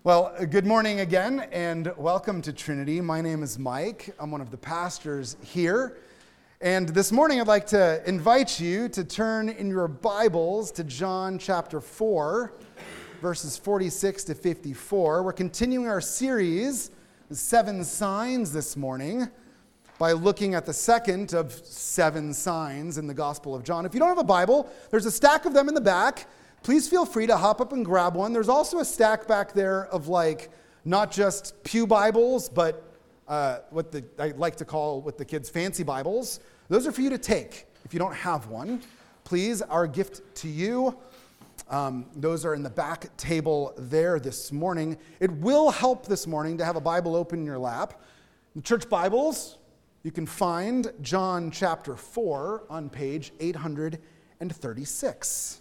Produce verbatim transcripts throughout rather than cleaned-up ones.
Well, good morning again, and welcome to Trinity. My name is Mike. I'm one of the pastors here. And this morning I'd like to invite you to turn in your Bibles to John chapter four, verses forty-six to fifty-four. We're continuing our series, The Seven Signs, this morning, by looking at the second of seven signs in the Gospel of John. If you don't have a Bible, there's a stack of them in the back. Please feel free to hop up and grab one. There's also a stack back there of like, not just pew Bibles, but uh, what the, I like to call with the kids fancy Bibles. Those are for you to take if you don't have one. Please, our gift to you. Um, those are in the back table there this morning. It will help this morning to have a Bible open in your lap. The church Bibles, you can find John chapter four on page eight thirty-six.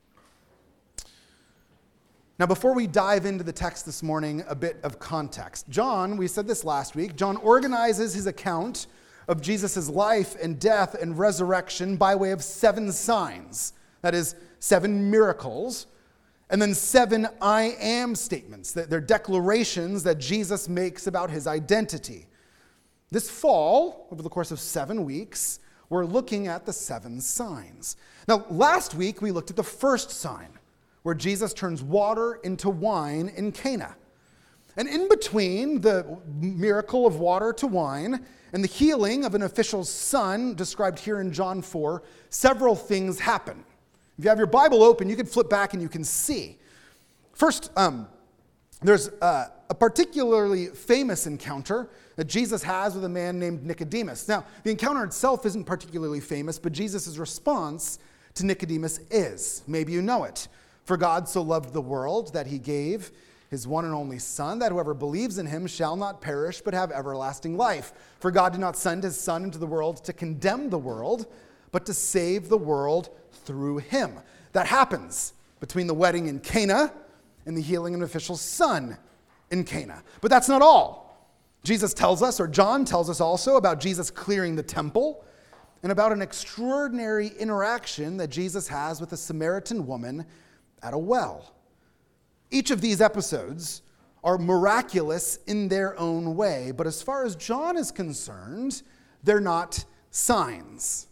Now, before we dive into the text this morning, a bit of context. John, we said this last week, John organizes his account of Jesus' life and death and resurrection by way of seven signs. That is, seven miracles, and then seven I am statements. They're declarations that Jesus makes about his identity. This fall, over the course of seven weeks, we're looking at the seven signs. Now, last week, we looked at the first sign, where Jesus turns water into wine in Cana. And in between the miracle of water to wine and the healing of an official's son, described here in John four, several things happen. If you have your Bible open, you can flip back and you can see. First, um, there's uh, a particularly famous encounter that Jesus has with a man named Nicodemus. Now, the encounter itself isn't particularly famous, but Jesus' response to Nicodemus is. Maybe you know it. For God so loved the world that he gave his one and only Son, that whoever believes in him shall not perish but have everlasting life. For God did not send his Son into the world to condemn the world, but to save the world through him. That happens between the wedding in Cana and the healing of an official's son in Cana. But that's not all. Jesus tells us, or John tells us also, about Jesus clearing the temple and about an extraordinary interaction that Jesus has with a Samaritan woman at a well. Each of these episodes are miraculous in their own way, but as far as John is concerned, they're not signs.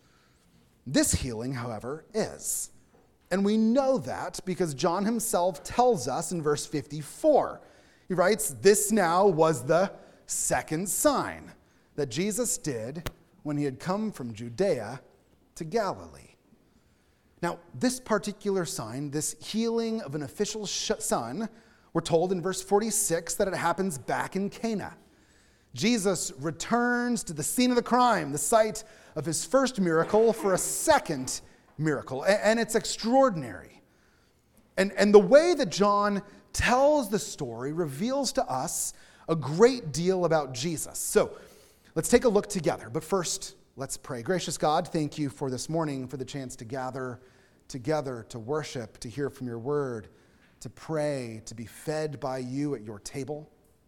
This healing, however, is. And we know that because John himself tells us in verse fifty-four. He writes, "This now was the second sign that Jesus did when he had come from Judea to Galilee." Now, this particular sign, this healing of an official's son, we're told in verse forty-six that it happens back in Cana. Jesus returns to the scene of the crime, the site of his first miracle, for a second miracle, and it's extraordinary. And, and the way that John tells the story reveals to us a great deal about Jesus. So let's take a look together, but first, let's pray. Gracious God, thank you for this morning, for the chance to gather together, to worship, to hear from your word, to pray, to be fed by you at your table.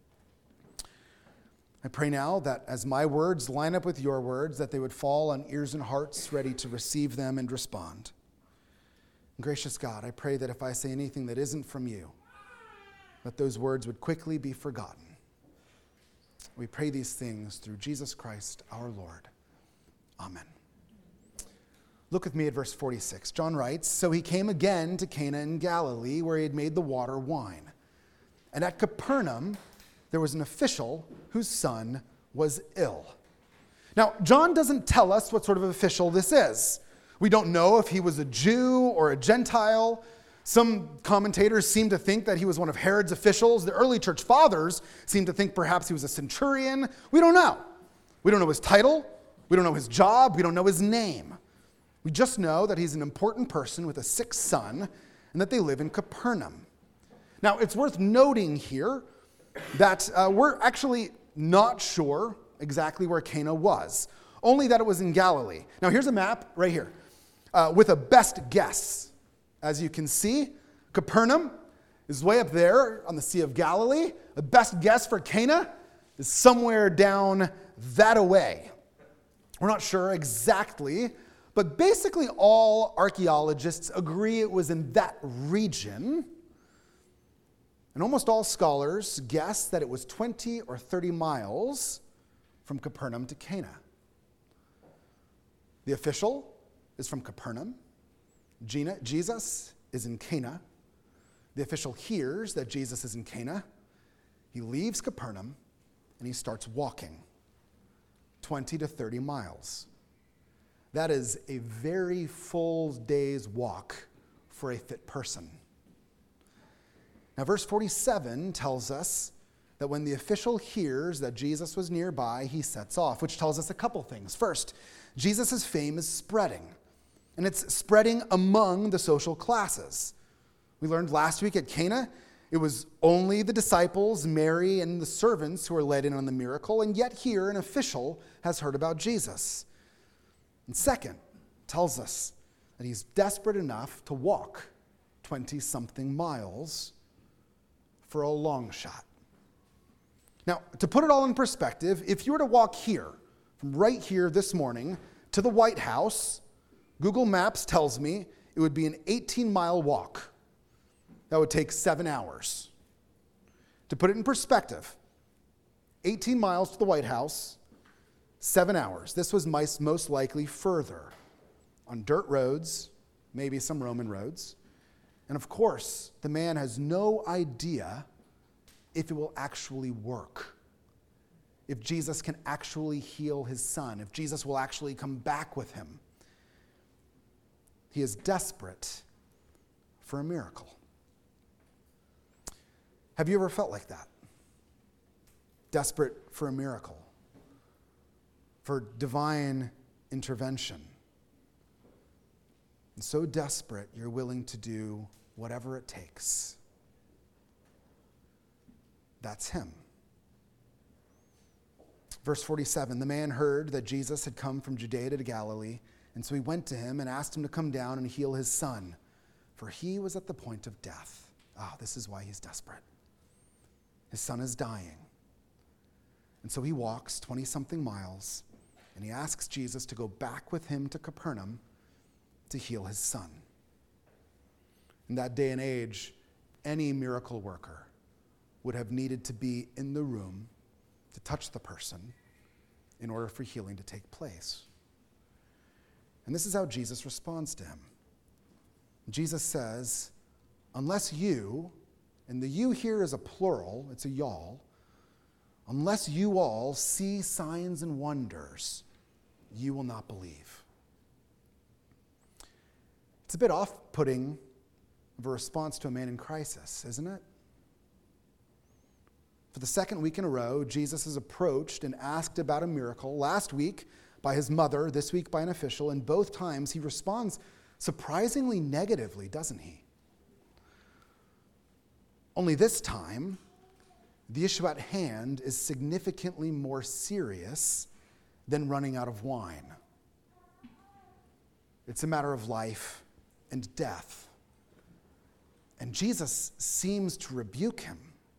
I pray now that as my words line up with your words, that they would fall on ears and hearts ready to receive them and respond. Gracious God, I pray that if I say anything that isn't from you, that those words would quickly be forgotten. We pray these things through Jesus Christ our Lord. Amen. Look with me at verse forty-six. John writes, "So he came again to Cana in Galilee, where he had made the water wine. And at Capernaum, there was an official whose son was ill." Now, John doesn't tell us what sort of official this is. We don't know if he was a Jew or a Gentile. Some commentators seem to think that he was one of Herod's officials. The early church fathers seem to think perhaps he was a centurion. We don't know. We don't know his title. We don't know his job. We don't know his name. We just know that he's an important person with a sick son and that they live in Capernaum. Now, it's worth noting here that uh, we're actually not sure exactly where Cana was, only that it was in Galilee. Now, here's a map right here uh, with a best guess. As you can see, Capernaum is way up there on the Sea of Galilee. The best guess for Cana is somewhere down that away. We're not sure exactly, but basically all archaeologists agree it was in that region. And almost all scholars guess that it was twenty or thirty miles from Capernaum to Cana. The official is from Capernaum. Gina, Jesus is in Cana. The official hears that Jesus is in Cana. He leaves Capernaum and he starts walking twenty to thirty miles. That is a very full day's walk for a fit person. Now, verse forty-seven tells us that when the official hears that Jesus was nearby, he sets off, which tells us a couple things. First, Jesus' fame is spreading, and it's spreading among the social classes. We learned last week at Cana, it was only the disciples, Mary, and the servants who were let in on the miracle, and yet here an official has heard about Jesus. And second, tells us that he's desperate enough to walk twenty-something miles for a long shot. Now, to put it all in perspective, if you were to walk here, from right here this morning to the White House, Google Maps tells me it would be an eighteen-mile walk. That would take seven hours. To put it in perspective, eighteen miles to the White House, seven hours. This was most likely further on dirt roads, maybe some Roman roads. And of course, the man has no idea if it will actually work, if Jesus can actually heal his son, if Jesus will actually come back with him. He is desperate for a miracle. Have you ever felt like that? Desperate for a miracle, for divine intervention. And so desperate, you're willing to do whatever it takes. That's him. Verse forty-seven, the man heard that Jesus had come from Judea to Galilee, and so he went to him and asked him to come down and heal his son, for he was at the point of death. Ah, oh, this is why he's desperate. His son is dying. And so he walks twenty-something miles, and he asks Jesus to go back with him to Capernaum to heal his son. In that day and age, any miracle worker would have needed to be in the room to touch the person in order for healing to take place. And this is how Jesus responds to him. Jesus says, unless you, and the you here is a plural, it's a y'all, unless you all see signs and wonders, you will not believe. It's a bit off-putting of a response to a man in crisis, isn't it? For the second week in a row, Jesus is approached and asked about a miracle. Last week by his mother, this week by an official, and both times he responds surprisingly negatively, doesn't he? Only this time, the issue at hand is significantly more serious than running out of wine. It's a matter of life and death. And Jesus seems to rebuke him.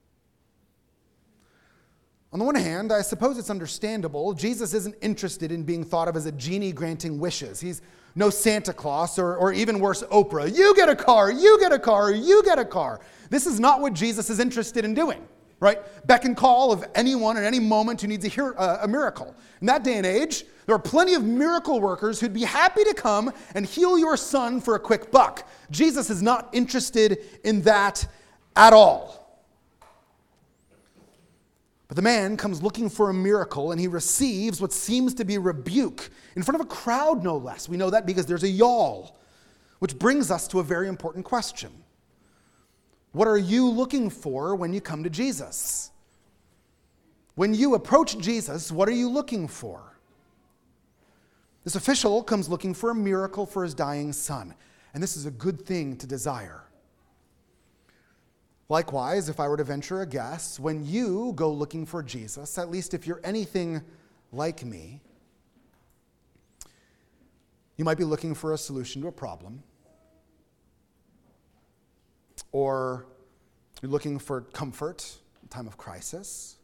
On the one hand, I suppose it's understandable. Jesus isn't interested in being thought of as a genie granting wishes. He's no Santa Claus or, or even worse, Oprah. You get a car, you get a car, you get a car. This is not what Jesus is interested in doing, right? Beck and call of anyone at any moment who needs a, hero, uh, a miracle. In that day and age, there are plenty of miracle workers who'd be happy to come and heal your son for a quick buck. Jesus is not interested in that at all. But the man comes looking for a miracle, and he receives what seems to be rebuke in front of a crowd, no less. We know that because there's a y'all, which brings us to a very important question. What are you looking for when you come to Jesus? When you approach Jesus, what are you looking for? This official comes looking for a miracle for his dying son, and this is a good thing to desire. Likewise, if I were to venture a guess, when you go looking for Jesus, at least if you're anything like me, you might be looking for a solution to a problem, or you're looking for comfort in time of crisis,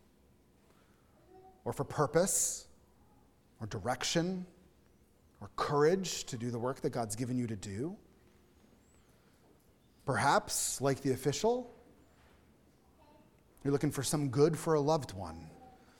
or for purpose, or direction, or courage to do the work that God's given you to do. Perhaps, like the official, You're looking for some good for a loved one.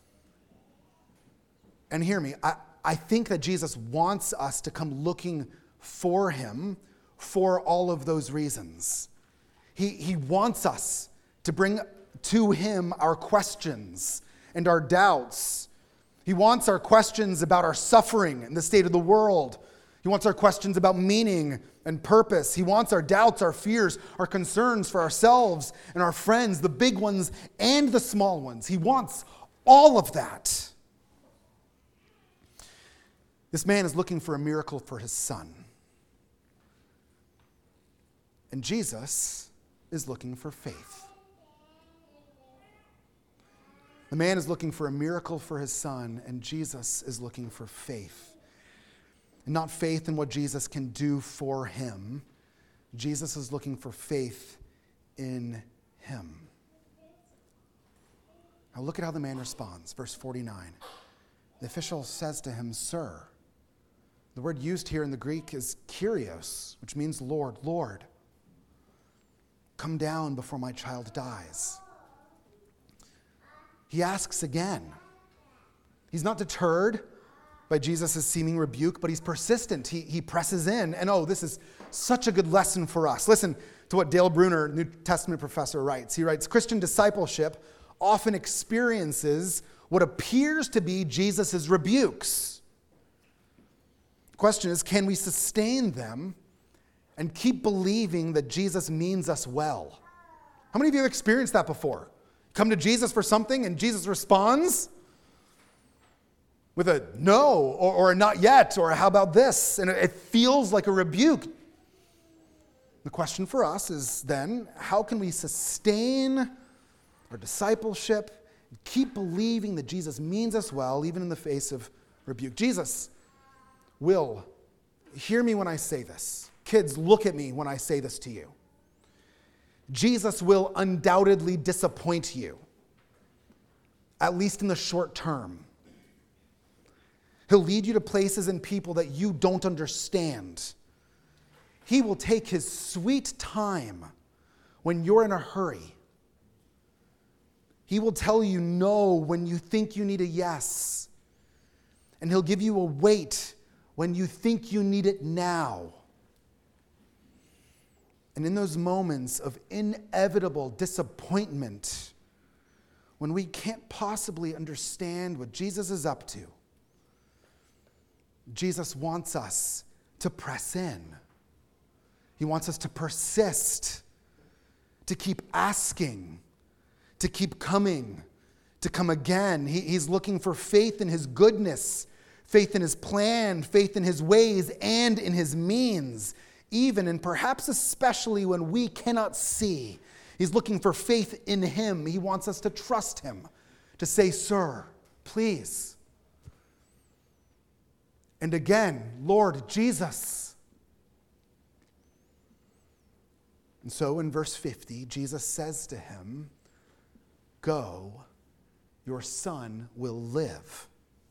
And hear me, I, I think that Jesus wants us to come looking for him for all of those reasons. He, he wants us to bring to him our questions and our doubts. He wants our questions about our suffering and the state of the world. He wants our questions about meaning and purpose. He wants our doubts, our fears, our concerns for ourselves and our friends, the big ones and the small ones. He wants all of that. This man is looking for a miracle for his son. And Jesus is looking for faith. The man is looking for a miracle for his son, and Jesus is looking for faith. And not faith in what Jesus can do for him. Jesus is looking for faith in him. Now look at how the man responds. Verse forty-nine. The official says to him, "Sir." The word used here in the Greek is Kyrios, which means Lord, Lord. "Come down before my child dies." He asks again. He's not deterred by Jesus' seeming rebuke, but he's persistent. He, he presses in. And oh, this is such a good lesson for us. Listen to what Dale Bruner, New Testament professor, writes. He writes, Christian discipleship often experiences what appears to be Jesus' rebukes. The question is, can we sustain them and keep believing that Jesus means us well? How many of you have experienced that before? Come to Jesus for something and Jesus responds with a no or, or a not yet or a how about this? And it feels like a rebuke. The question for us is then, how can we sustain our discipleship and keep believing that Jesus means us well even in the face of rebuke? Jesus will, hear me when I say this. Kids, look at me when I say this to you. Jesus will undoubtedly disappoint you, at least in the short term. He'll lead you to places and people that you don't understand. He will take his sweet time when you're in a hurry. He will tell you no when you think you need a yes. And he'll give you a wait when you think you need it now. And in those moments of inevitable disappointment, when we can't possibly understand what Jesus is up to, Jesus wants us to press in. He wants us to persist, to keep asking, to keep coming, to come again. He, he's looking for faith in his goodness, faith in his plan, faith in his ways, and in his means. Even and perhaps especially when we cannot see. He's looking for faith in him. He wants us to trust him, to say, "Sir, please." And again, "Lord Jesus." And so in verse fifty, Jesus says to him, "Go, your son will live."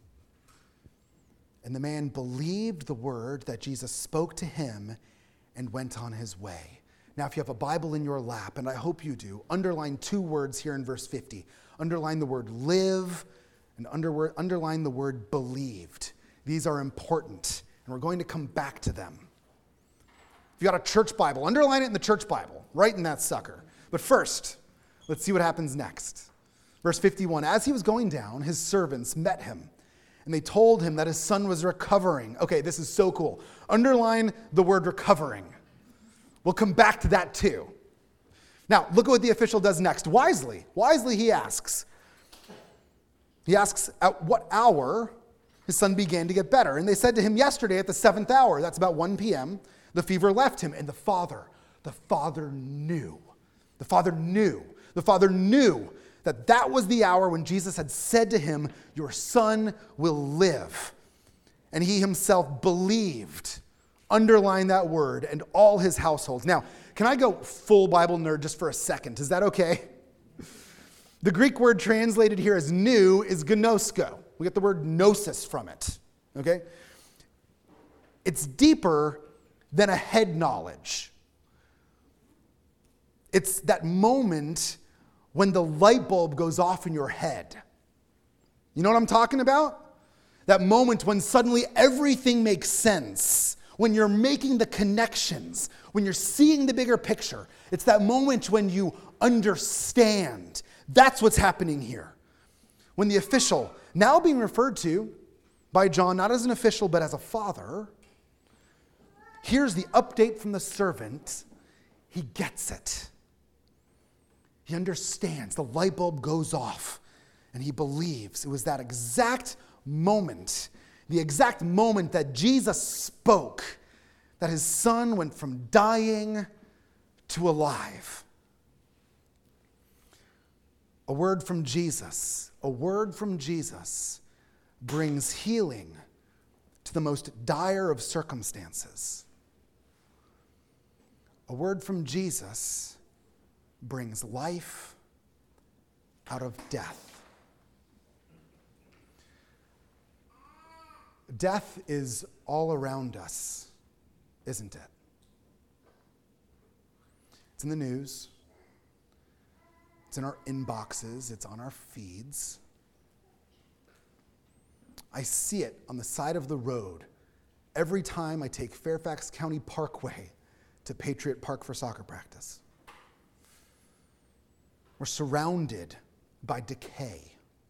And the man believed the word that Jesus spoke to him and went on his way. Now, if you have a Bible in your lap, and I hope you do, underline two words here in verse fifty. Underline the word live and under, underline the word believed. These are important, and we're going to come back to them. If you got a church Bible, underline it in the church Bible, right in that sucker. But first, let's see what happens next. Verse fifty-one, as he was going down, his servants met him, and they told him that his son was recovering. Okay, this is so cool. Underline the word recovering. We'll come back to that too. Now, look at what the official does next. Wisely, wisely he asks. He asks at what hour his son began to get better. And they said to him, yesterday at the seventh hour, that's about one p.m., the fever left him. And the father, the father knew. The father knew. The father knew that that was the hour when Jesus had said to him, your son will live. And he himself believed. Underline that word, and all his households. Now, can I go full Bible nerd just for a second? Is that okay? The Greek word translated here as new is gnosko. We get the word gnosis from it, okay? It's deeper than a head knowledge. It's that moment when the light bulb goes off in your head. You know what I'm talking about? That moment when suddenly everything makes sense, when you're making the connections, when you're seeing the bigger picture. It's that moment when you understand. That's what's happening here. When the official, now being referred to by John, not as an official, but as a father, here's the update from the servant. He gets it. He understands. The light bulb goes off, and he believes. It was that exact moment, the exact moment that Jesus spoke, that his son went from dying to alive. A word from Jesus, a word from Jesus brings healing to the most dire of circumstances. A word from Jesus brings life out of death. Death is all around us, isn't it? It's in the news. It's in our inboxes. It's on our feeds. I see it on the side of the road every time I take Fairfax County Parkway to Patriot Park for soccer practice. We're surrounded by decay,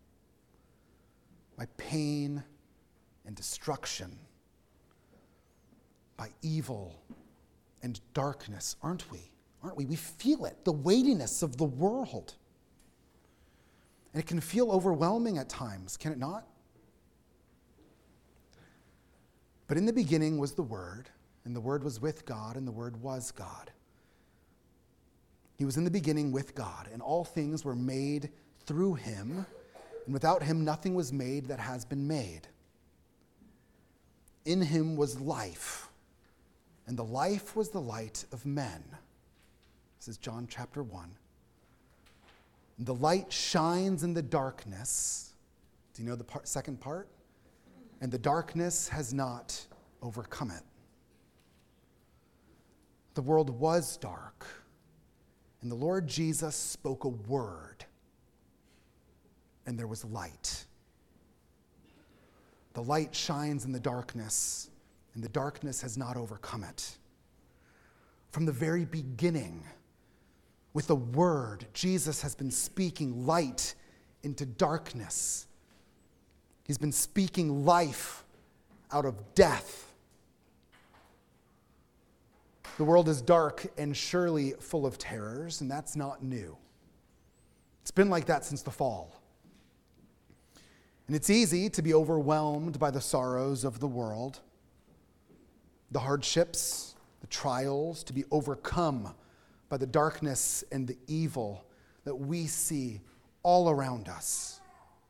by pain and destruction, by evil and darkness, aren't we? Aren't we? We feel it, the weightiness of the world. And it can feel overwhelming at times, can it not? But in the beginning was the Word, and the Word was with God, and the Word was God. He was in the beginning with God, and all things were made through him, and without him nothing was made that has been made. In him was life, and the life was the light of men. This is John chapter one. The light shines in the darkness. Do you know the part, second part? And the darkness has not overcome it. The world was dark, and the Lord Jesus spoke a word, and there was light. The light shines in the darkness, and the darkness has not overcome it. From the very beginning, with the word, Jesus has been speaking light into darkness. He's been speaking life out of death. The world is dark and surely full of terrors, and that's not new. It's been like that since the fall. And it's easy to be overwhelmed by the sorrows of the world, the hardships, the trials, to be overcome by the darkness and the evil that we see all around us.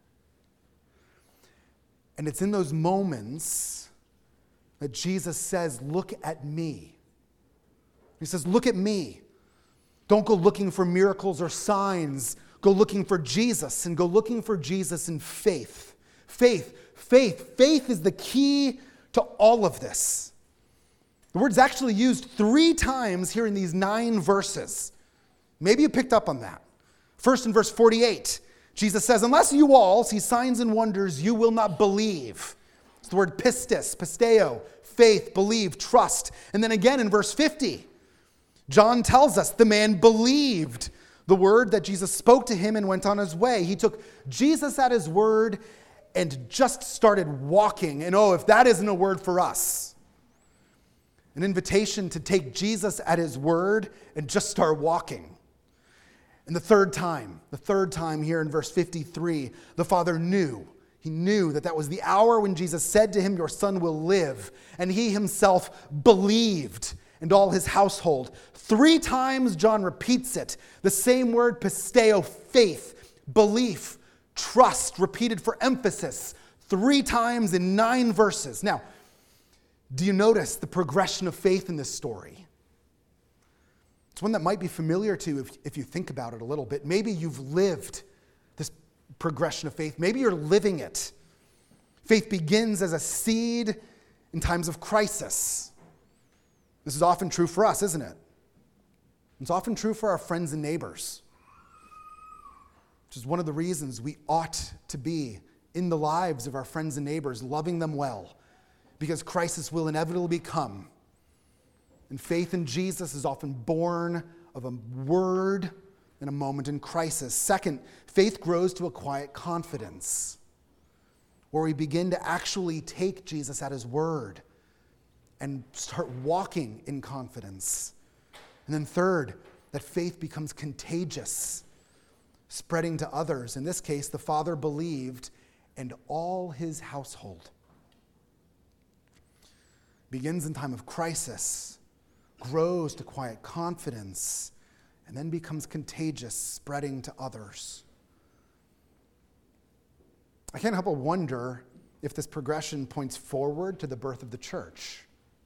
And it's in those moments that Jesus says, "Look at me." He says, "Look at me." Don't go looking for miracles or signs. Go looking for Jesus, and go looking for Jesus in faith. Faith, faith, faith is the key to all of this. The word's actually used three times here in these nine verses. Maybe you picked up on that. First in verse forty-eight, Jesus says, "Unless you all see signs and wonders, you will not believe." It's the word pistis, pisteo, faith, believe, trust. And then again in verse fifty, John tells us the man believed the word that Jesus spoke to him and went on his way. He took Jesus at his word and just started walking. And oh, if that isn't a word for us. An invitation to take Jesus at his word and just start walking. And the third time, the third time here in verse fifty-three, the Father knew. He knew that that was the hour when Jesus said to him, "Your son will live." And he himself believed, and all his household. Three times John repeats it. The same word, pisteo, faith, belief, trust, repeated for emphasis. Three times in nine verses. Now, do you notice the progression of faith in this story? It's one that might be familiar to you if, if you think about it a little bit. Maybe you've lived this progression of faith. Maybe you're living it. Faith begins as a seed in times of crisis. This is often true for us, isn't it? It's often true for our friends and neighbors. which is one of the reasons we ought to be in the lives of our friends and neighbors, loving them well, because crisis will inevitably come. And faith in Jesus is often born of a word in a moment in crisis. Second, faith grows to a quiet confidence, where we begin to actually take Jesus at his word and start walking in confidence. And then third, that faith becomes contagious, spreading to others. In this case, the father believed, and all his household. Begins in time of crisis, grows to quiet confidence, and then becomes contagious, spreading to others. I can't help but wonder if this progression points forward to the birth of the church.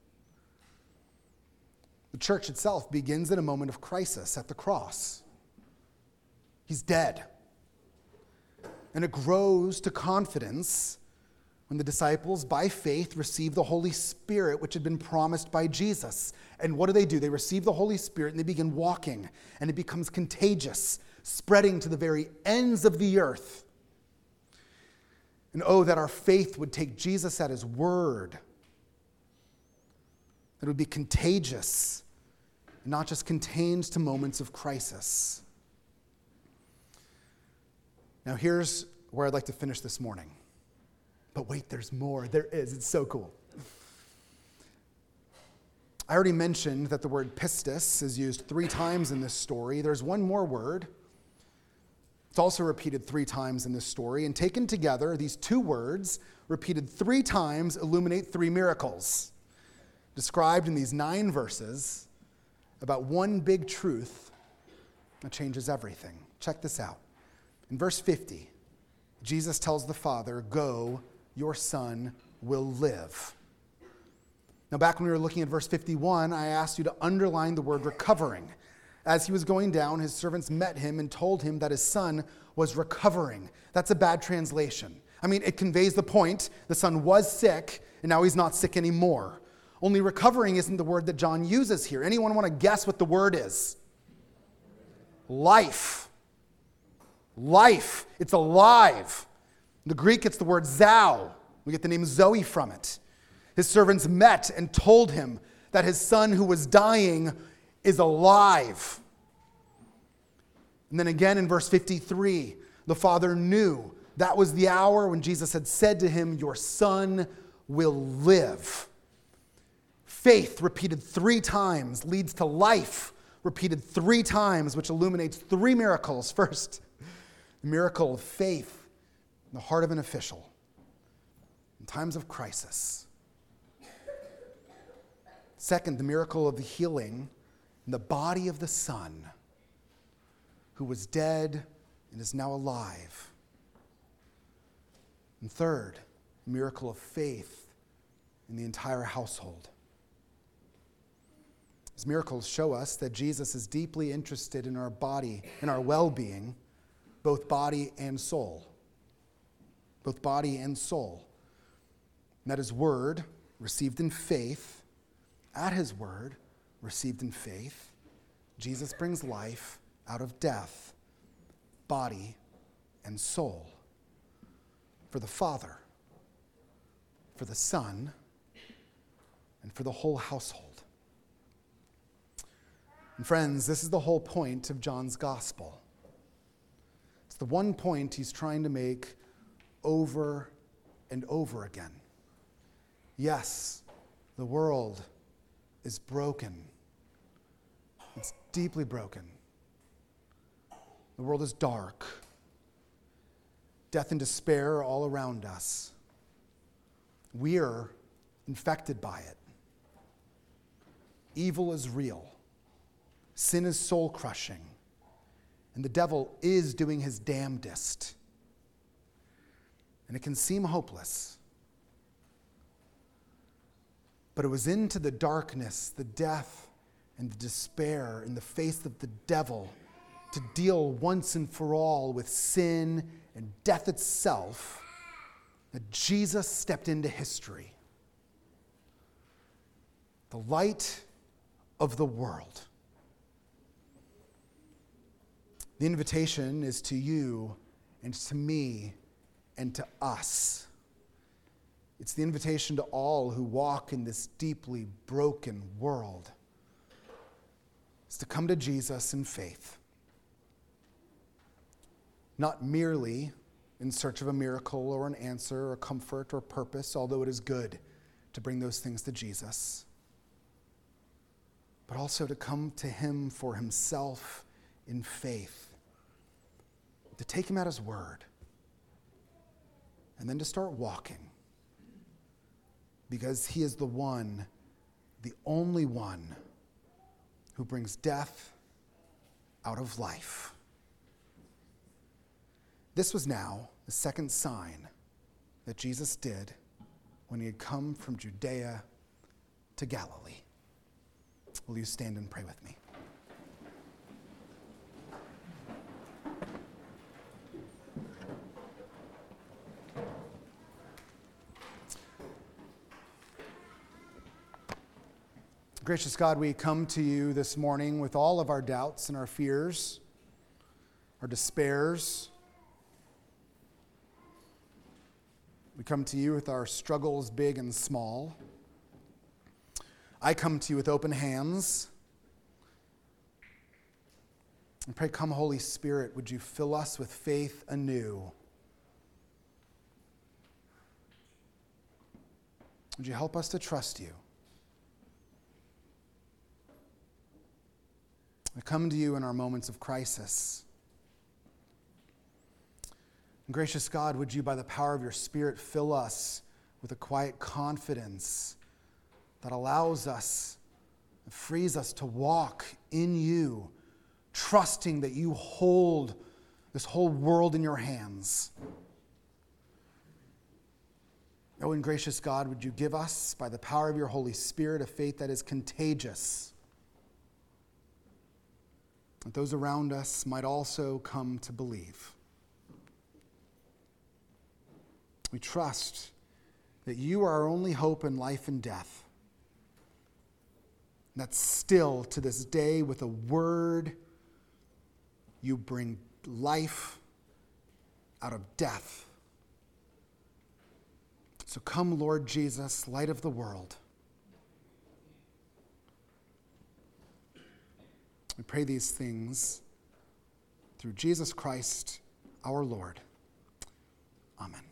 The church itself begins in a moment of crisis at the cross. He's dead. And it grows to confidence when the disciples, by faith, receive the Holy Spirit, which had been promised by Jesus. And what do they do? They receive the Holy Spirit and they begin walking, and it becomes contagious, spreading to the very ends of the earth. And oh, that our faith would take Jesus at his word. It would be contagious, not just contained to moments of crisis. Now, here's where I'd like to finish this morning. But wait, there's more. There is. It's so cool. I already mentioned that the word pistis is used three times in this story. There's one more word. It's also repeated three times in this story. And taken together, these two words, repeated three times, illuminate three miracles described in these nine verses about one big truth that changes everything. Check this out. In verse fifty, Jesus tells the Father, "Go, your son will live." Now, back when we were looking at verse fifty-one, I asked you to underline the word recovering. As he was going down, his servants met him and told him that his son was recovering. That's a bad translation. I mean, it conveys the point. The son was sick, and now he's not sick anymore. Only recovering isn't the word that John uses here. Anyone want to guess what the word is? Life. Life. It's alive. In the Greek, it's the word zao. We get the name Zoe from it. His servants met and told him that his son who was dying is alive. And then again in verse fifty-three, the father knew that was the hour when Jesus had said to him, "Your son will live." Faith, repeated three times, leads to life, repeated three times, which illuminates three miracles. First, the miracle of faith in the heart of an official in times of crisis. Second, the miracle of the healing in the body of the Son, who was dead and is now alive. And third, the miracle of faith in the entire household. These miracles show us that Jesus is deeply interested in our body, in our well-being, both body and soul. Both body and soul. And that his word, received in faith, at his word, received in faith, Jesus brings life out of death, body and soul. For the Father, for the Son, and for the whole household. And friends, this is the whole point of John's gospel. It's the one point he's trying to make over and over again. Yes, the world is broken. It's deeply broken. The world is dark. Death and despair are all around us. We're infected by it. Evil is real. Sin is soul-crushing. And the devil is doing his damnedest. And it can seem hopeless. But it was into the darkness, the death, and the despair in the face of the devil to deal once and for all with sin and death itself that Jesus stepped into history. The light of the world. The invitation is to you and to me and to us. It's the invitation to all who walk in this deeply broken world. It's to come to Jesus in faith, not merely in search of a miracle or an answer or comfort or purpose, although it is good to bring those things to Jesus, but also to come to him for himself in faith, to take him at his word, and then to start walking, because he is the one, the only one, who brings death out of life. This was now the second sign that Jesus did when he had come from Judea to Galilee. Will you stand and pray with me? Gracious God, we come to you this morning with all of our doubts and our fears, our despairs. We come to you with our struggles, big and small. I come to you with open hands. And pray, come, Holy Spirit, would you fill us with faith anew? Would you help us to trust you? We come to you in our moments of crisis. And gracious God, would you, by the power of your Spirit, fill us with a quiet confidence that allows us, frees us to walk in you, trusting that you hold this whole world in your hands. Oh, and gracious God, would you give us, by the power of your Holy Spirit, a faith that is contagious, that those around us might also come to believe. We trust that you are our only hope in life and death. And that still, to this day, with a word, you bring life out of death. So come, Lord Jesus, light of the world. We pray these things through Jesus Christ, our Lord. Amen.